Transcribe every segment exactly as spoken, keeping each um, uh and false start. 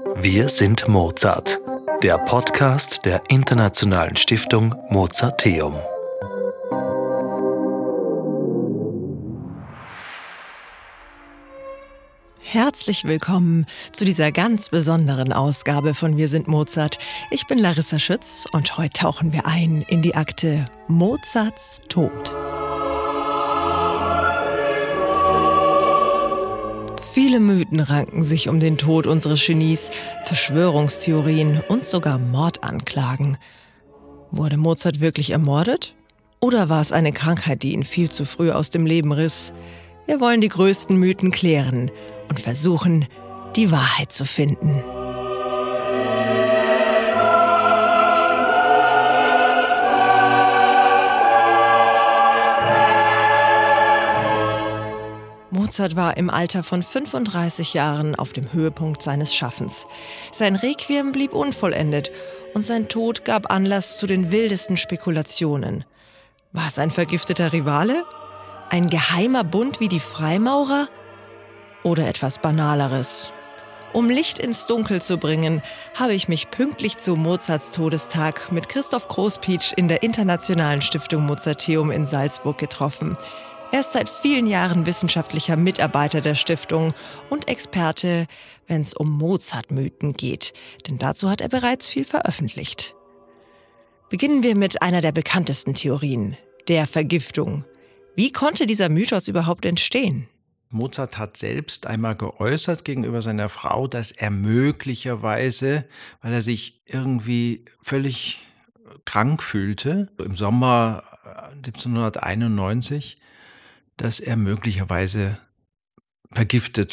Wir sind Mozart, der Podcast der Internationalen Stiftung Mozarteum. Herzlich willkommen zu dieser ganz besonderen Ausgabe von Wir sind Mozart. Ich bin Larissa Schütz und heute tauchen wir ein in die Akte Mozarts Tod. Viele Mythen ranken sich um den Tod unseres Genies, Verschwörungstheorien und sogar Mordanklagen. Wurde Mozart wirklich ermordet? Oder war es eine Krankheit, die ihn viel zu früh aus dem Leben riss? Wir wollen die größten Mythen klären und versuchen, die Wahrheit zu finden. Mozart war im Alter von fünfunddreißig Jahren auf dem Höhepunkt seines Schaffens. Sein Requiem blieb unvollendet und sein Tod gab Anlass zu den wildesten Spekulationen. War es ein vergifteter Rivale? Ein geheimer Bund wie die Freimaurer? Oder etwas Banaleres? Um Licht ins Dunkel zu bringen, habe ich mich pünktlich zu Mozarts Todestag mit Christoph Großpietsch in der Internationalen Stiftung Mozarteum in Salzburg getroffen. Er ist seit vielen Jahren wissenschaftlicher Mitarbeiter der Stiftung und Experte, wenn es um Mozart-Mythen geht, denn dazu hat er bereits viel veröffentlicht. Beginnen wir mit einer der bekanntesten Theorien, der Vergiftung. Wie konnte dieser Mythos überhaupt entstehen? Mozart hat selbst einmal geäußert gegenüber seiner Frau, dass er möglicherweise, weil er sich irgendwie völlig krank fühlte, im Sommer siebzehnhunderteinundneunzig, dass er möglicherweise vergiftet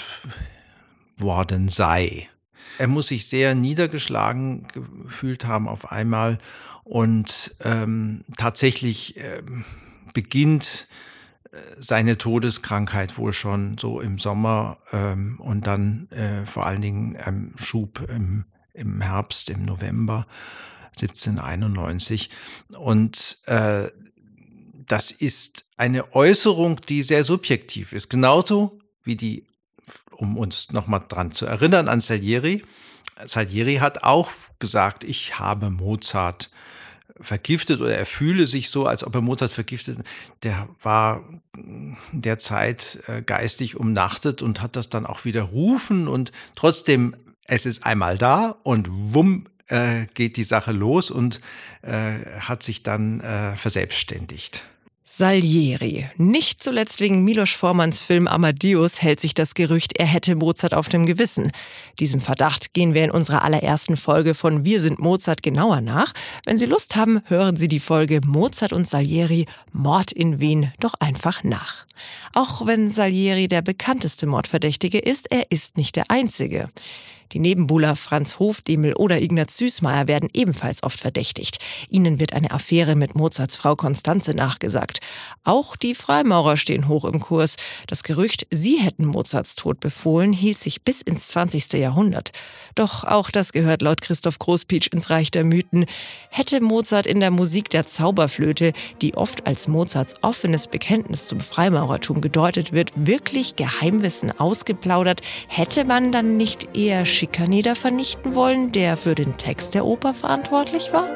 worden sei. Er muss sich sehr niedergeschlagen gefühlt haben auf einmal und ähm, tatsächlich ähm, beginnt seine Todeskrankheit wohl schon so im Sommer ähm, und dann äh, vor allen Dingen ein ähm, Schub im, im Herbst, im November siebzehnhunderteinundneunzig. Und äh, das ist eine Äußerung, die sehr subjektiv ist. Genauso wie die, um uns nochmal dran zu erinnern, an Salieri. Salieri hat auch gesagt, ich habe Mozart vergiftet oder er fühle sich so, als ob er Mozart vergiftet. Der war in der Zeit geistig umnachtet und hat das dann auch widerrufen und trotzdem, es ist einmal da und wumm, äh, geht die Sache los und äh, hat sich dann äh, verselbstständigt. Salieri. Nicht zuletzt wegen Milos Formans Film Amadeus hält sich das Gerücht, er hätte Mozart auf dem Gewissen. Diesem Verdacht gehen wir in unserer allerersten Folge von Wir sind Mozart genauer nach. Wenn Sie Lust haben, hören Sie die Folge Mozart und Salieri, Mord in Wien, doch einfach nach. Auch wenn Salieri der bekannteste Mordverdächtige ist, er ist nicht der einzige. Die Nebenbuhler Franz Hofdemel oder Ignaz Süßmayr werden ebenfalls oft verdächtigt. Ihnen wird eine Affäre mit Mozarts Frau Constanze nachgesagt. Auch die Freimaurer stehen hoch im Kurs. Das Gerücht, sie hätten Mozarts Tod befohlen, hielt sich bis ins zwanzigste Jahrhundert. Doch auch das gehört laut Christoph Großpietsch ins Reich der Mythen. Hätte Mozart in der Musik der Zauberflöte, die oft als Mozarts offenes Bekenntnis zum Freimaurertum gedeutet wird, wirklich Geheimwissen ausgeplaudert, hätte man dann nicht eher Schikaneder vernichten wollen, der für den Text der Oper verantwortlich war?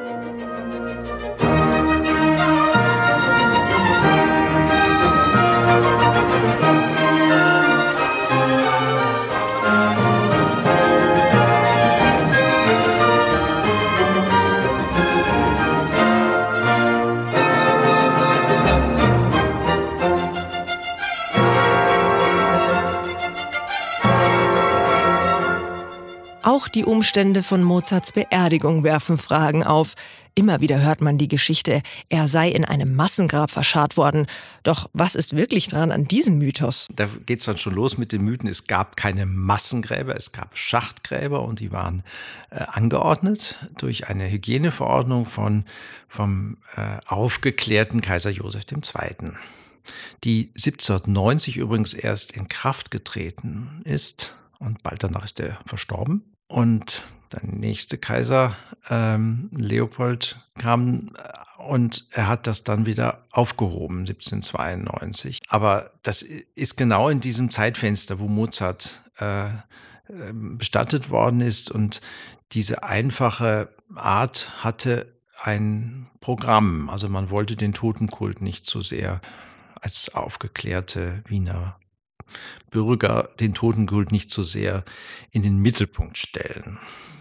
Auch die Umstände von Mozarts Beerdigung werfen Fragen auf. Immer wieder hört man die Geschichte, er sei in einem Massengrab verscharrt worden. Doch was ist wirklich dran an diesem Mythos? Da geht es dann schon los mit den Mythen. Es gab keine Massengräber, es gab Schachtgräber und die waren äh, angeordnet durch eine Hygieneverordnung von, vom äh, aufgeklärten Kaiser Joseph der Zweite., die siebzehnhundertneunzig übrigens erst in Kraft getreten ist. Und bald danach ist er verstorben. Und der nächste Kaiser, ähm, Leopold, kam und er hat das dann wieder aufgehoben, siebzehnhundertzweiundneunzig. Aber das ist genau in diesem Zeitfenster, wo Mozart äh, bestattet worden ist. Und diese einfache Art hatte ein Programm. Also man wollte den Totenkult nicht so sehr als aufgeklärte Wiener Bürger den Totenkult nicht so sehr in den Mittelpunkt stellen.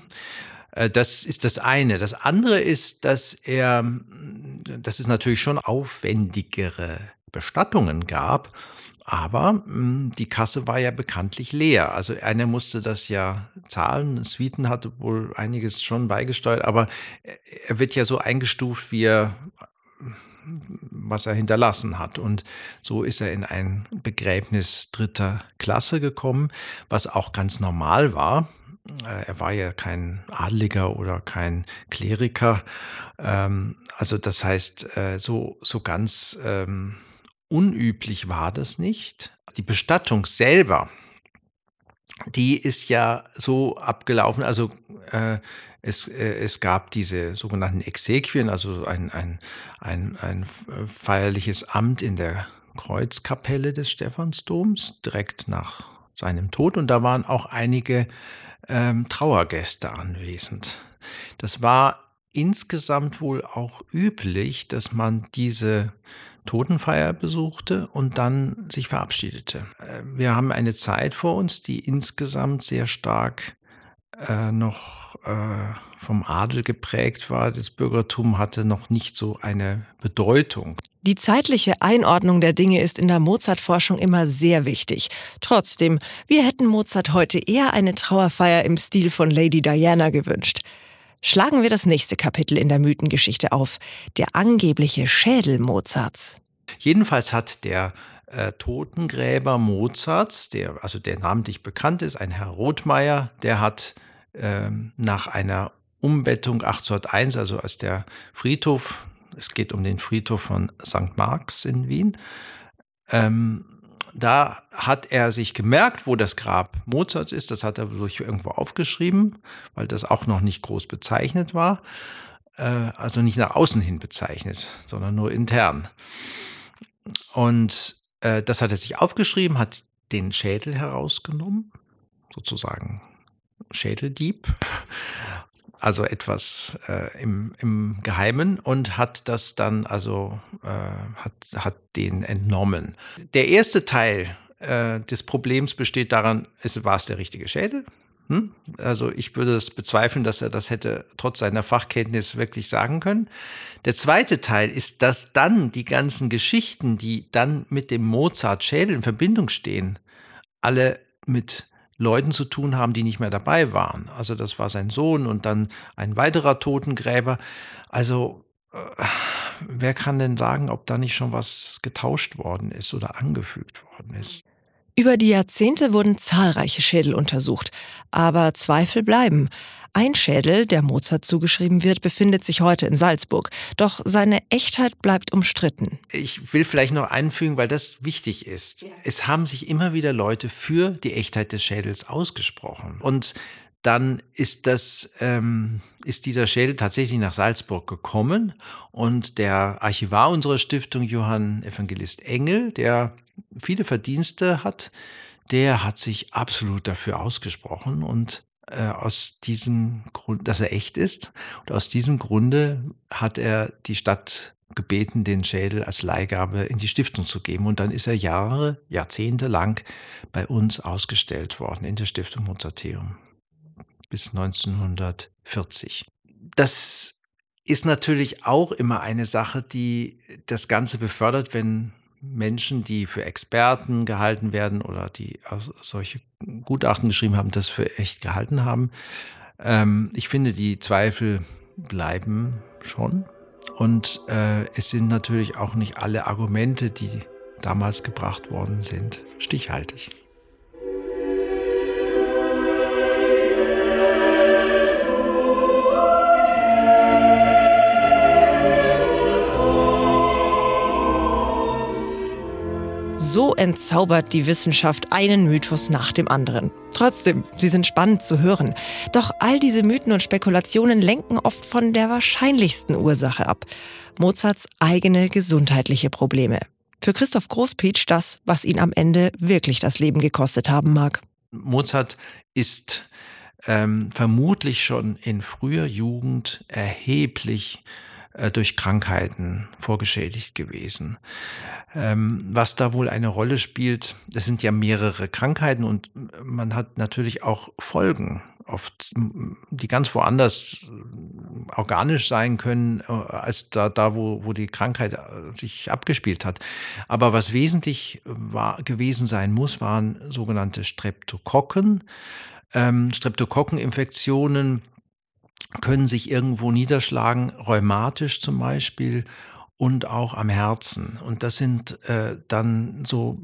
Das ist das eine. Das andere ist, dass er, dass es natürlich schon aufwendigere Bestattungen gab, aber die Kasse war ja bekanntlich leer. Also einer musste das ja zahlen. Sweeten hatte wohl einiges schon beigesteuert, aber er wird ja so eingestuft, wie er, was er hinterlassen hat. Und so ist er in ein Begräbnis dritter Klasse gekommen, was auch ganz normal war. Er war ja kein Adeliger oder kein Kleriker. Also das heißt, so, so ganz ähm, unüblich war das nicht. Die Bestattung selber, die ist ja so abgelaufen, also äh, es, äh, es gab diese sogenannten Exequien, also ein, ein, ein, ein feierliches Amt in der Kreuzkapelle des Stephansdoms, direkt nach seinem Tod. Und da waren auch einige ähm, Trauergäste anwesend. Das war insgesamt wohl auch üblich, dass man diese Totenfeier besuchte und dann sich verabschiedete. Wir haben eine Zeit vor uns, die insgesamt sehr stark äh, noch äh, vom Adel geprägt war. Das Bürgertum hatte noch nicht so eine Bedeutung. Die zeitliche Einordnung der Dinge ist in der Mozart-Forschung immer sehr wichtig. Trotzdem, wir hätten Mozart heute eher eine Trauerfeier im Stil von Lady Diana gewünscht. Schlagen wir das nächste Kapitel in der Mythengeschichte auf, der angebliche Schädel Mozarts. Jedenfalls hat der äh, Totengräber Mozarts, der also der namentlich bekannt ist, ein Herr Rothmeier, der hat ähm, nach einer Umbettung achtzehnhunderteins, also als der Friedhof, es geht um den Friedhof von Sankt Marx in Wien, ähm, da hat er sich gemerkt, wo das Grab Mozarts ist. Das hat er durch irgendwo aufgeschrieben, weil das auch noch nicht groß bezeichnet war. Äh, also nicht nach außen hin bezeichnet, sondern nur intern. Und äh, das hat er sich aufgeschrieben, hat den Schädel herausgenommen, sozusagen Schädeldieb. Also etwas äh, im, im Geheimen, und hat das dann also äh, hat, hat den entnommen. Der erste Teil äh, des Problems besteht daran, ist, war es der richtige Schädel? Hm? Also ich würde es bezweifeln, dass er das hätte trotz seiner Fachkenntnis wirklich sagen können. Der zweite Teil ist, dass dann die ganzen Geschichten, die dann mit dem Mozart-Schädel in Verbindung stehen, alle mit Leuten zu tun haben, die nicht mehr dabei waren. Also das war sein Sohn und dann ein weiterer Totengräber. Also äh, wer kann denn sagen, ob da nicht schon was getauscht worden ist oder angefügt worden ist? Über die Jahrzehnte wurden zahlreiche Schädel untersucht, aber Zweifel bleiben. Ein Schädel, der Mozart zugeschrieben wird, befindet sich heute in Salzburg. Doch seine Echtheit bleibt umstritten. Ich will vielleicht noch einfügen, weil das wichtig ist. Es haben sich immer wieder Leute für die Echtheit des Schädels ausgesprochen. Und dann ist das, ähm, ist dieser Schädel tatsächlich nach Salzburg gekommen. Und der Archivar unserer Stiftung, Johann Evangelist Engel, der viele Verdienste hat, der hat sich absolut dafür ausgesprochen und äh, aus diesem Grund, dass er echt ist, und aus diesem Grunde hat er die Stadt gebeten, den Schädel als Leihgabe in die Stiftung zu geben, und dann ist er Jahre, Jahrzehnte lang bei uns ausgestellt worden in der Stiftung Mozarteum bis neunzehnhundertvierzig. Das ist natürlich auch immer eine Sache, die das Ganze befördert, wenn Menschen, die für Experten gehalten werden oder die solche Gutachten geschrieben haben, das für echt gehalten haben. Ähm, ich finde, die Zweifel bleiben schon. Und äh, es sind natürlich auch nicht alle Argumente, die damals gebracht worden sind, stichhaltig. So entzaubert die Wissenschaft einen Mythos nach dem anderen. Trotzdem, sie sind spannend zu hören. Doch all diese Mythen und Spekulationen lenken oft von der wahrscheinlichsten Ursache ab: Mozarts eigene gesundheitliche Probleme. Für Christoph Großpietsch das, was ihn am Ende wirklich das Leben gekostet haben mag. Mozart ist ähm, vermutlich schon in früher Jugend erheblich äh, durch Krankheiten vorgeschädigt gewesen. Ähm, was da wohl eine Rolle spielt, das sind ja mehrere Krankheiten und man hat natürlich auch Folgen, oft, die ganz woanders organisch sein können, als da, da wo, wo die Krankheit sich abgespielt hat. Aber was wesentlich war, gewesen sein muss, waren sogenannte Streptokokken. Ähm, Streptokokkeninfektionen können sich irgendwo niederschlagen, rheumatisch zum Beispiel und auch am Herzen. Und das sind äh, dann so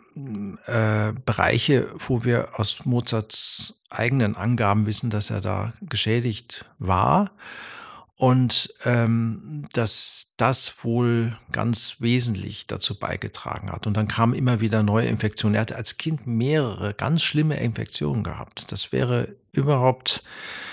äh, Bereiche, wo wir aus Mozarts eigenen Angaben wissen, dass er da geschädigt war und ähm, dass das wohl ganz wesentlich dazu beigetragen hat. Und dann kamen immer wieder neue Infektionen. Er hatte als Kind mehrere ganz schlimme Infektionen gehabt. Das wäre überhaupt...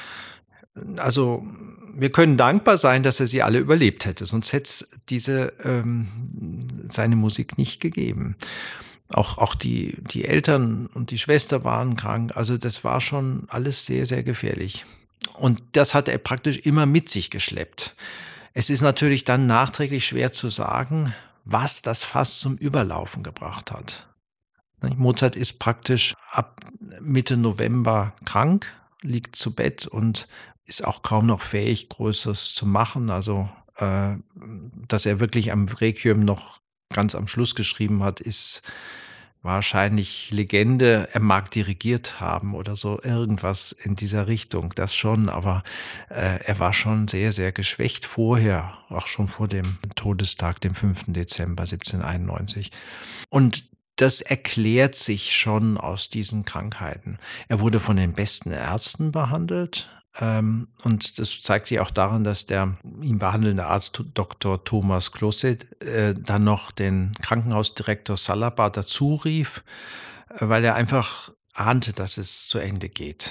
Also wir können dankbar sein, dass er sie alle überlebt hätte, sonst hätte es diese ähm, seine Musik nicht gegeben. Auch, auch die, die Eltern und die Schwester waren krank, also das war schon alles sehr, sehr gefährlich. Und das hat er praktisch immer mit sich geschleppt. Es ist natürlich dann nachträglich schwer zu sagen, was das Fass zum Überlaufen gebracht hat. Mozart ist praktisch ab Mitte November krank, liegt zu Bett und ist auch kaum noch fähig, Größeres zu machen. Also, äh, dass er wirklich am Requiem noch ganz am Schluss geschrieben hat, ist wahrscheinlich Legende. Er mag dirigiert haben oder so, irgendwas in dieser Richtung, das schon. Aber äh, er war schon sehr, sehr geschwächt vorher, auch schon vor dem Todestag, dem fünften Dezember siebzehnhunderteinundneunzig. Und das erklärt sich schon aus diesen Krankheiten. Er wurde von den besten Ärzten behandelt. Ähm, und das zeigt sich auch daran, dass der ihn behandelnde Arzt Doktor Thomas Closet äh, dann noch den Krankenhausdirektor Salaba dazu rief, äh, weil er einfach ahnte, dass es zu Ende geht.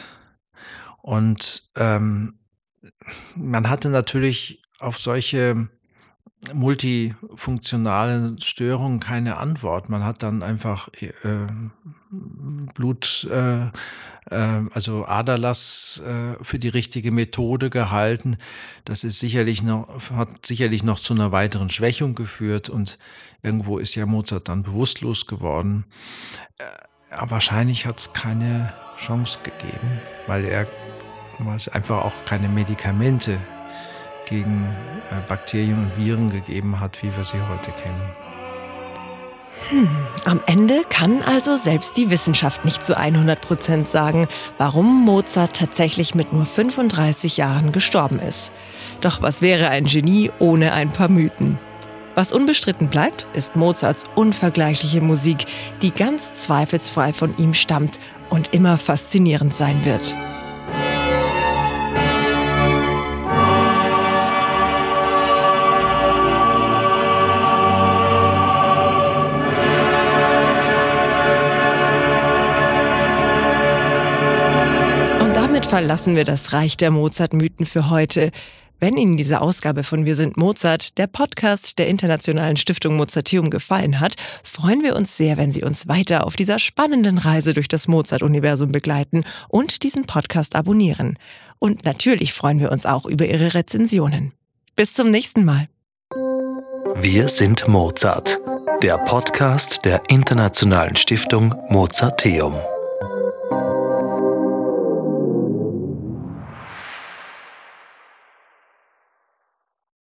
Und ähm, man hatte natürlich auf solche multifunktionale Störungen keine Antwort. Man hat dann einfach äh, Blut, äh, äh, also Aderlass äh, für die richtige Methode gehalten. Das ist sicherlich noch, hat sicherlich noch zu einer weiteren Schwächung geführt und irgendwo ist ja Mozart dann bewusstlos geworden. Äh, wahrscheinlich hat es keine Chance gegeben, weil er, weil es einfach auch keine Medikamente gegen äh, Bakterien und Viren gegeben hat, wie wir sie heute kennen. Hm, am Ende kann also selbst die Wissenschaft nicht zu hundert Prozent sagen, warum Mozart tatsächlich mit nur fünfunddreißig Jahren gestorben ist. Doch was wäre ein Genie ohne ein paar Mythen? Was unbestritten bleibt, ist Mozarts unvergleichliche Musik, die ganz zweifelsfrei von ihm stammt und immer faszinierend sein wird. Verlassen wir das Reich der Mozart-Mythen für heute. Wenn Ihnen diese Ausgabe von Wir sind Mozart, der Podcast der Internationalen Stiftung Mozarteum, gefallen hat, freuen wir uns sehr, wenn Sie uns weiter auf dieser spannenden Reise durch das Mozart-Universum begleiten und diesen Podcast abonnieren. Und natürlich freuen wir uns auch über Ihre Rezensionen. Bis zum nächsten Mal. Wir sind Mozart, der Podcast der Internationalen Stiftung Mozarteum.